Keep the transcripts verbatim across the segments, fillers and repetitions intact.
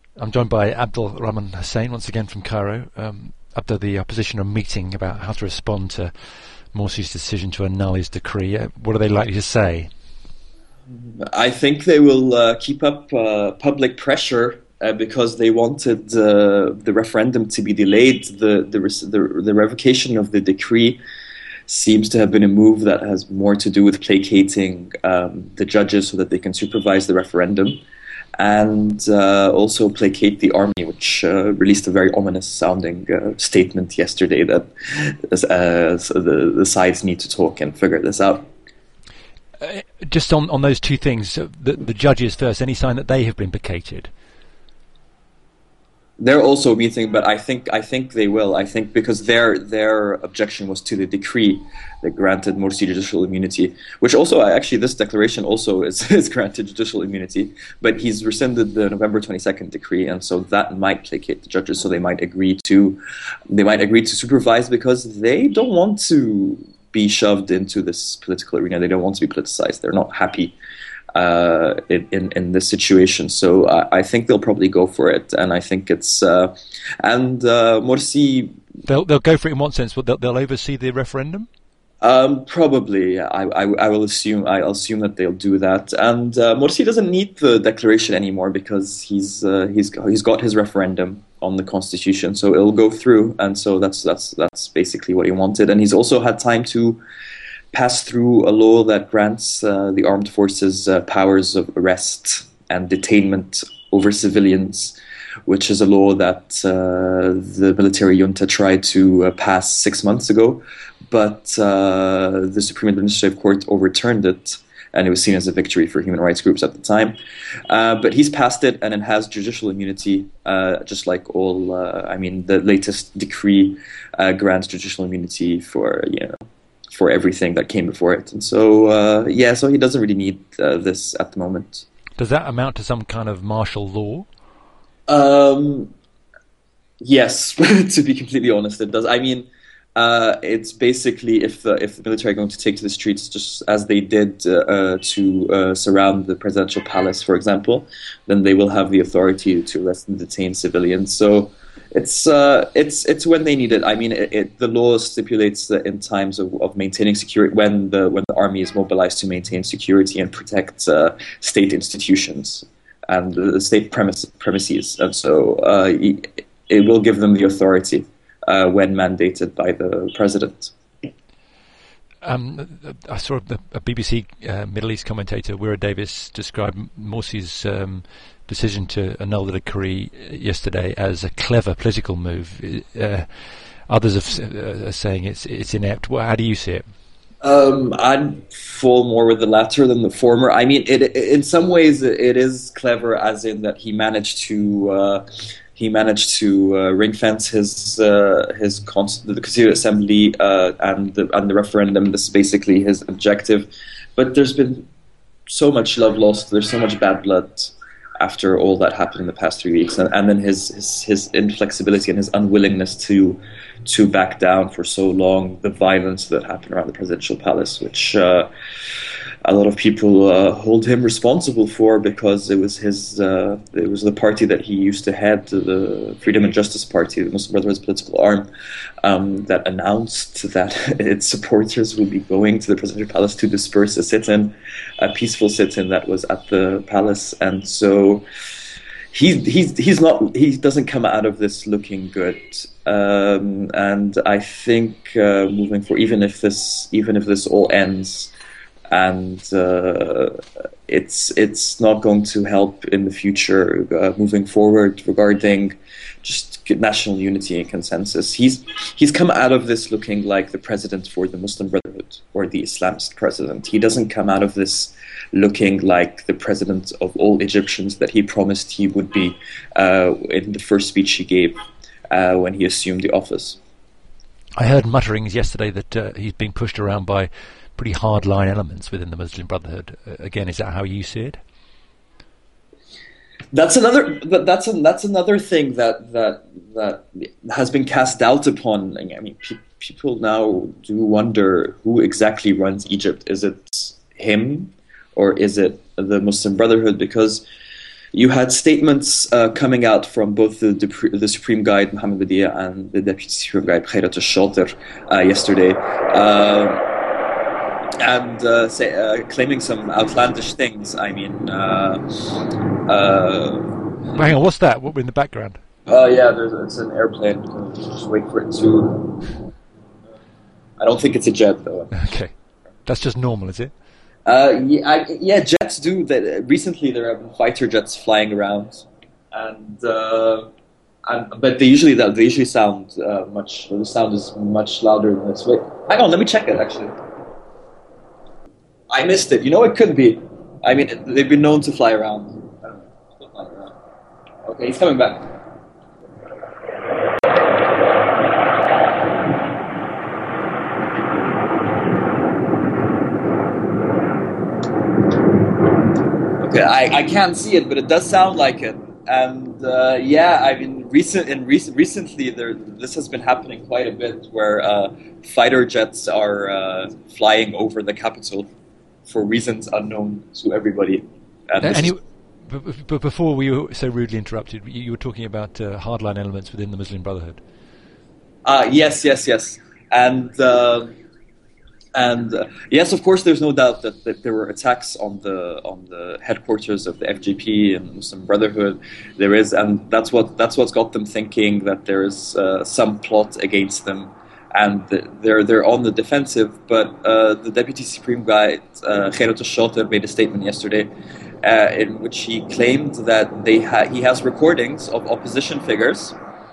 I'm joined by Abdul Rahman Hussein once again from Cairo. Um, after the opposition are meeting about how to respond to Morsi's decision to annul his decree, uh, what are they likely to say? I think they will uh, keep up uh, public pressure uh, because they wanted uh, the referendum to be delayed. The, the the the revocation of the decree seems to have been a move that has more to do with placating um, the judges so that they can supervise the referendum, and uh, also placate the army, which uh, released a very ominous-sounding uh, statement yesterday that uh, so the, the sides need to talk and figure this out. Uh, just on, on those two things, the, the judges first, any sign that they have been placated? They're also meeting, but I think I think they will. I think because their their objection was to the decree that granted Morsi judicial immunity, which also actually this declaration also is, is granted judicial immunity, but he's rescinded the November twenty-second decree, and so that might placate the judges. So they might agree to they might agree to supervise because they don't want to be shoved into this political arena. They don't want to be politicized. They're not happy uh, in, in in this situation. So I, I think they'll probably go for it, and I think it's uh, and uh, Morsi. They'll they'll go for it in what sense? But they'll, they'll oversee the referendum. Um, probably, I, I I will assume I'll assume that they'll do that. And uh, Morsi doesn't need the declaration anymore because he's uh, he's he's got his referendum on the constitution, so it'll go through. And so that's that's that's basically what he wanted. And he's also had time to pass through a law that grants uh, the armed forces uh, powers of arrest and detainment over civilians, which is a law that uh, the military junta tried to uh, pass six months ago, but uh, the Supreme Administrative Court overturned it, and it was seen as a victory for human rights groups at the time. Uh, but he's passed it, and it has judicial immunity, uh, just like all, uh, I mean, the latest decree uh, grants judicial immunity for, you know, for everything that came before it. And so, uh, yeah, so he doesn't really need uh, this at the moment. Does that amount to some kind of martial law? Um, yes, to be completely honest, it does. I mean, uh, it's basically if the, if the military are going to take to the streets just as they did uh, uh, to uh, surround the presidential palace, for example, then they will have the authority to arrest and detain civilians. So it's uh, it's it's when they need it. I mean, it, it, the law stipulates that in times of, of maintaining security, when the when the army is mobilized to maintain security and protect uh, state institutions and the state premise, premises, and so uh, it will give them the authority uh, when mandated by the president. Um, I saw a, a B B C uh, Middle East commentator, Wira Davis, describe Morsi's um, decision to annul the decree yesterday as a clever political move. Uh, others have, uh, are saying it's it's inept. Well, how do you see it? Um, I'd fall more with the latter than the former. I mean, it, it in some ways it is clever, as in that he managed to uh, he managed to uh, ring fence his uh, his const- the Constituent Assembly uh, and the and the referendum. This is basically his objective. But there's been so much love lost. There's so much bad blood after all that happened in the past three weeks, and, and then his, his his inflexibility and his unwillingness to to back down for so long, the violence that happened around the presidential palace, which uh, a lot of people uh, hold him responsible for, because it was his uh, it was the party that he used to head, the Freedom and Justice Party, the Muslim Brotherhood's political arm, um, that announced that its supporters would be going to the presidential palace to disperse a sit-in, a peaceful sit-in that was at the palace, and so he he's he's not he doesn't come out of this looking good. Um, and I think uh, moving forward, even if this even if this all ends, and uh, it's it's not going to help in the future uh, moving forward regarding just national unity and consensus. He's he's come out of this looking like the president for the Muslim Brotherhood or the Islamist president. He doesn't come out of this looking like the president of all Egyptians that he promised he would be uh, in the first speech he gave uh, when he assumed the office. I heard mutterings yesterday that uh, he's being pushed around by pretty hardline elements within the Muslim Brotherhood. Uh, again, is that how you see it? That's another. That's a, that's another thing that that that has been cast doubt upon. I mean, pe- people now do wonder who exactly runs Egypt. Is it him, or is it the Muslim Brotherhood? Because you had statements uh, coming out from both the, the, the Supreme Guide, Mohammed Badia, and the Deputy Supreme Guide, Khairat al-Shatir, uh, yesterday, uh, and uh, say, uh, claiming some outlandish things. I mean, uh, uh, hang on, what's that? What in the background? Oh uh, yeah, there's it's an airplane. Just wait for it to. I don't think it's a jet though. Okay, that's just normal, is it? Uh, yeah, I, yeah, jets do that. Recently, there have been fighter jets flying around, and uh, and but they usually they usually sound uh, much. The sound is much louder than this. Wait, hang on, let me check it. Actually, I missed it. You know, it could be. I mean, they've been known to fly around. I don't know. Still flying around. Okay, he's coming back. Okay, I, I can't see it, but it does sound like it. And uh, yeah, I mean, recent in recent recently, there this has been happening quite a bit, where uh, fighter jets are uh, flying over the capital for reasons unknown to everybody. And uh, any, but, but before we were so rudely interrupted, you, you were talking about uh, hardline elements within the Muslim Brotherhood. Uh, yes, yes, yes, and. Uh, And uh, yes, of course, there's no doubt that, that there were attacks on the on the headquarters of the F G P and Muslim Brotherhood. There is, and that's what that's what's got them thinking that there is uh, some plot against them, and they're they're on the defensive. But uh, the Deputy Supreme Guide, uh, Khairat al-Shatir, made a statement yesterday uh, in which he claimed that they ha- he has recordings of opposition figures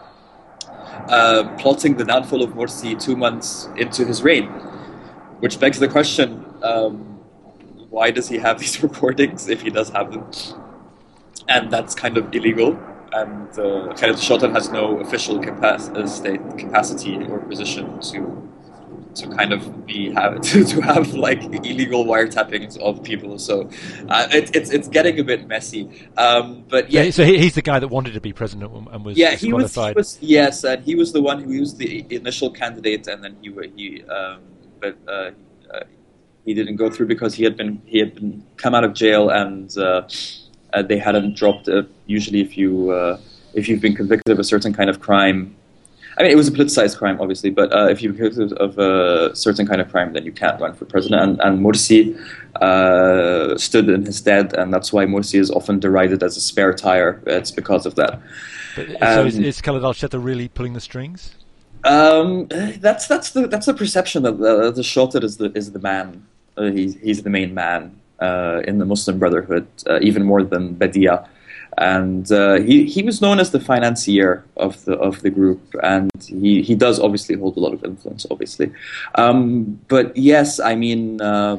uh, plotting the downfall of Morsi two months into his reign. Which begs the question, um, why does he have these recordings if he does have them? And that's kind of illegal. And uh, Khairat al-Shatir has no official capac- state capacity or position to to kind of be have to, to have like illegal wiretappings of people. So uh, it, it's it's getting a bit messy. Um, but yeah, so he, he's the guy that wanted to be president and was yeah he was, he was yes, and he was the one who was the initial candidate, and then he he. Um, But uh, uh, he didn't go through because he had been he had been come out of jail, and uh, uh, they hadn't dropped it. Usually, if you uh, if you've been convicted of a certain kind of crime, I mean, it was a politicized crime, obviously. But uh, if you're convicted of a certain kind of crime, then you can't run for president. And, and Morsi uh, stood in his stead, and that's why Morsi is often derided as a spare tire. It's because of that. But, um, so is, is Khaled al-Shatir really pulling the strings? Um, that's that's the that's the perception that uh, the Shatir is the is the man. Uh, he's he's the main man uh, in the Muslim Brotherhood, uh, even more than Badia, and uh, he he was known as the financier of the of the group, and he, he does obviously hold a lot of influence, obviously. Um, but yes, I mean, uh,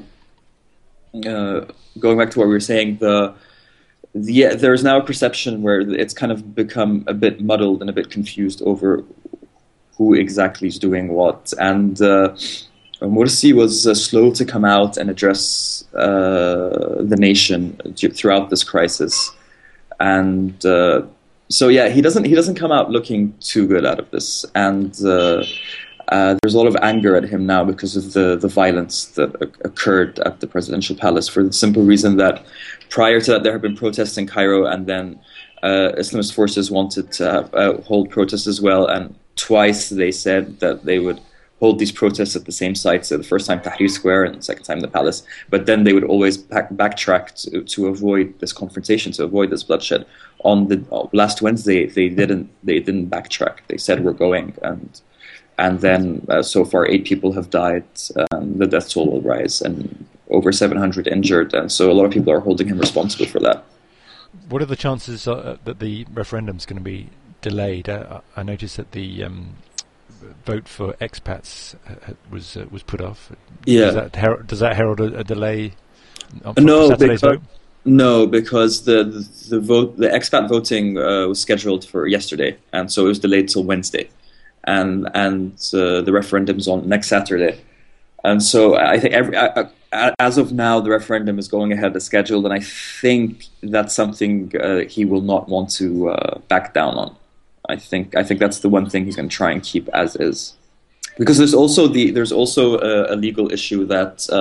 uh, going back to what we were saying, the. Yeah, there's now a perception where it's kind of become a bit muddled and a bit confused over who exactly is doing what. And uh, Morsi was uh, slow to come out and address uh, the nation throughout this crisis. And uh, so, yeah, he doesn't he doesn't come out looking too good out of this. And uh, uh, there's a lot of anger at him now because of the, the violence that occurred at the presidential palace, for the simple reason that prior to that there had been protests in Cairo, and then uh, Islamist forces wanted to have, uh, hold protests as well, and twice they said that they would hold these protests at the same site. So the first time Tahrir Square and the second time the palace. But then they would always back, backtrack to, to avoid this confrontation, to avoid this bloodshed. On the uh, last Wednesday, they didn't they didn't backtrack. They said we're going, and and then uh, so far eight people have died. Um, the death toll will rise, and over seven hundred injured. And so a lot of people are holding him responsible for that. What are the chances uh, that the referendum is going to be delayed? Uh, I noticed that the um, vote for expats uh, was uh, was put off. Yeah. Does that, her- does that herald a, a delay on no, Saturday's because, vote? No, because the, the the vote the expat voting uh, was scheduled for yesterday, and so it was delayed till Wednesday, and and uh, the referendum's on next Saturday, and so I think every. I, I, As of now, the referendum is going ahead as scheduled, and I think that's something uh, he will not want to uh, back down on. I think I think that's the one thing he's going to try and keep as is, because there's also the there's also a, a legal issue that uh,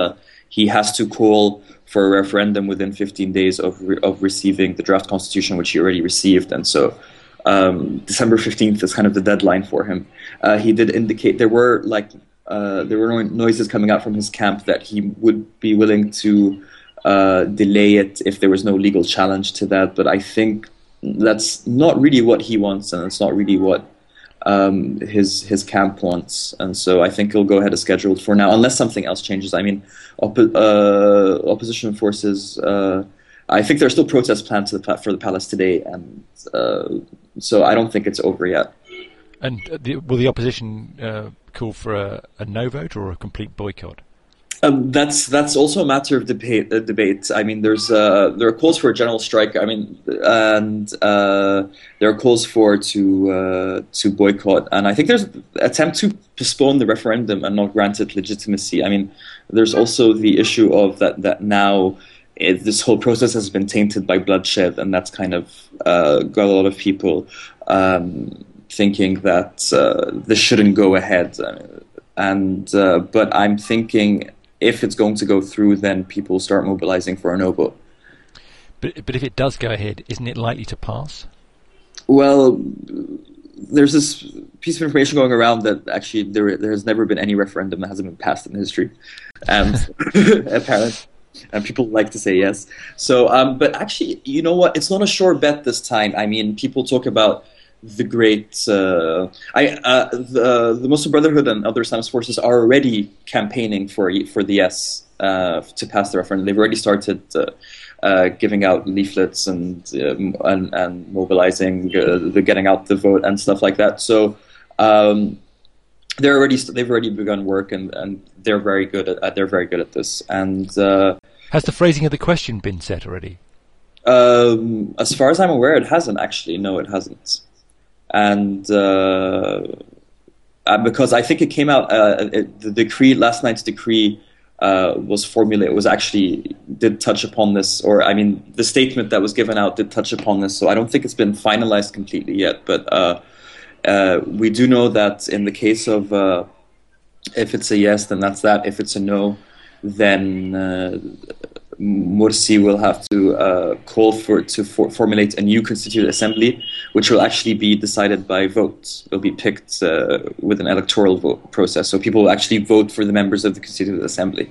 he has to call for a referendum within fifteen days of re- of receiving the draft constitution, which he already received, and so um, December fifteenth is kind of the deadline for him. Uh, he did indicate there were like uh, there were noises coming out from his camp that he would be willing to uh, delay it if there was no legal challenge to that, but I think that's not really what he wants, and it's not really what um, his his camp wants, and so I think he'll go ahead as scheduled for now, unless something else changes. I mean, oppo- uh, opposition forces. Uh, I think there are still protests planned to the, for the palace today, and uh, so I don't think it's over yet. And the, will the opposition uh, call for a, a no vote or a complete boycott? Um, that's that's also a matter of debate. Uh, debate. I mean, there's uh, there are calls for a general strike. I mean, and uh, there are calls for to uh, to boycott. And I think there's an attempt to postpone the referendum and not grant it legitimacy. I mean, there's also the issue of that that now it, this whole process has been tainted by bloodshed, and that's kind of uh, got a lot of people um, thinking that uh, this shouldn't go ahead. And uh, but I'm thinking, if it's going to go through, then people start mobilizing for a no vote. But but if it does go ahead, isn't it likely to pass? Well, there's this piece of information going around that actually there there has never been any referendum that hasn't been passed in history, and apparently, and people like to say yes. So, um, but actually, you know what? It's not a sure bet this time. I mean, people talk about the great, uh, I, uh, the, the Muslim Brotherhood and other Islamist forces are already campaigning for for the yes uh, to pass the referendum. They've already started uh, uh, giving out leaflets and um, and, and mobilizing, uh, the getting out the vote and stuff like that. So um, they're already they've already begun work, and, and they're very good at they're very good at this. And uh, has the phrasing of the question been set already? Um, as far as I'm aware, it hasn't actually. No, it hasn't. And uh, because I think it came out, uh, it, the decree, last night's decree uh, was formulated, was actually, did touch upon this, or I mean, the statement that was given out did touch upon this, so I don't think it's been finalized completely yet, but uh, uh, we do know that in the case of, uh, if it's a yes, then that's that, if it's a no, then uh, Morsi will have to uh, call for to for, formulate a new constituent assembly, which will actually be decided by vote. It'll be picked uh, with an electoral vote process, so people will actually vote for the members of the constituent assembly,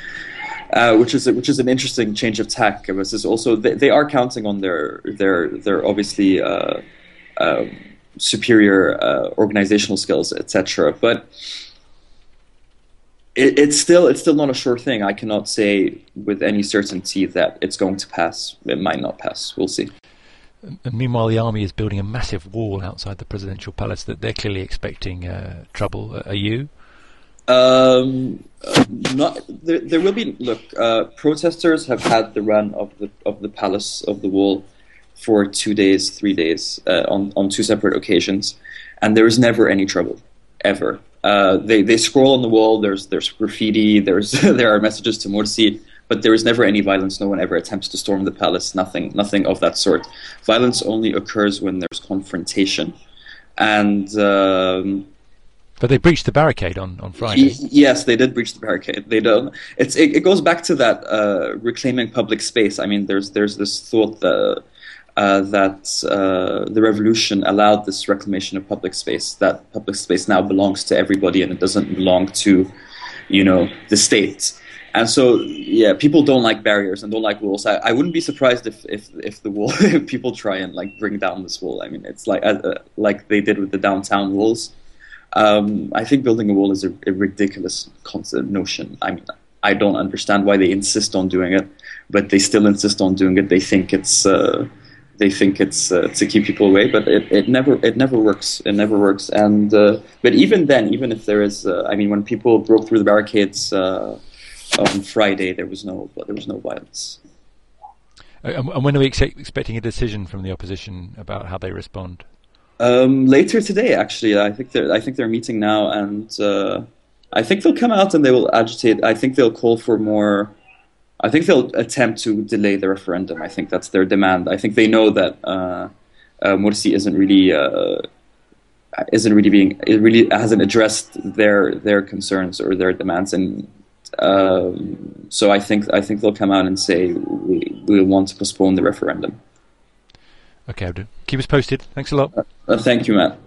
uh, which is a, which is an interesting change of tack. This is also they, they are counting on their their their obviously uh, uh, superior uh, organizational skills, et cetera. But It, it's still it's still not a sure thing. I cannot say with any certainty that it's going to pass. It might not pass. We'll see. And meanwhile, the army is building a massive wall outside the presidential palace that they're clearly expecting uh, trouble. Are you? Um, not there. There will be. Look, uh, protesters have had the run of the of the palace of the wall for two days, three days uh, on on two separate occasions, and there is never any trouble, ever. Uh, they they scroll on the wall. There's there's graffiti. There's there are messages to Morsi, but there is never any violence. No one ever attempts to storm the palace. Nothing nothing of that sort. Violence only occurs when there's confrontation, and. Um, but they breached the barricade on, on Friday. Y- yes, they did breach the barricade. They don't. It's it, it goes back to that uh, reclaiming public space. I mean, there's there's this thought that. Uh, that uh, the revolution allowed this reclamation of public space, that public space now belongs to everybody and it doesn't belong to, you know, the state. And so, yeah, people don't like barriers and don't like walls. I, I wouldn't be surprised if, if, if the wall, if people try and like bring down this wall. I mean, it's like uh, like they did with the downtown walls. Um, I think building a wall is a, a ridiculous concept, notion. I mean, I don't understand why they insist on doing it, but they still insist on doing it. They think it's... Uh, They think it's uh, to keep people away, but it, it never it never works. It never works. And uh, but even then, even if there is, uh, I mean, when people broke through the barricades uh, on Friday, there was no there was no violence. Uh, and when are we ex- expecting a decision from the opposition about how they respond? Um, later today, actually, I think they're I think they're meeting now, and uh, I think they'll come out and they will agitate. I think they'll call for more. I think they'll attempt to delay the referendum. I think that's their demand. I think they know that uh, uh, Morsi isn't really uh, isn't really being it really hasn't addressed their their concerns or their demands in Um, so I think I think they'll come out and say we we want to postpone the referendum. Okay, Abdul. Keep us posted. Thanks a lot. Uh, thank you, Matt.